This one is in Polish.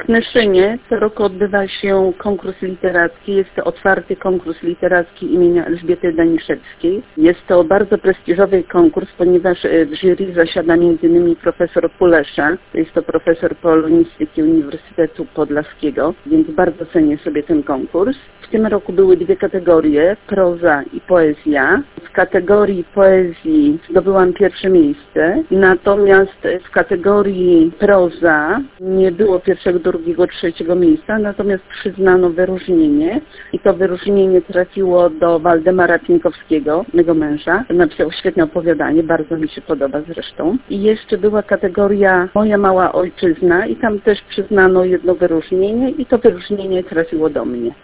W Knyszynie co roku odbywa się konkurs literacki. Jest to otwarty konkurs literacki imienia Elżbiety Daniszewskiej. Jest to bardzo prestiżowy konkurs, ponieważ w jury zasiada m.in. profesor Pulesza. Jest to profesor polonistyki Uniwersytetu Podlaskiego, więc bardzo cenię sobie ten konkurs. W tym roku były dwie kategorie, proza i poezja. W kategorii poezji zdobyłam pierwsze miejsce, natomiast w kategorii proza nie było pierwszego, drugiego, trzeciego miejsca, natomiast przyznano wyróżnienie i to wyróżnienie trafiło do Waldemara Pienkowskiego, mego męża. Napisał świetne opowiadanie, bardzo mi się podoba zresztą. I jeszcze była kategoria Moja mała ojczyzna i tam też przyznano jedno wyróżnienie i to wyróżnienie trafiło do mnie.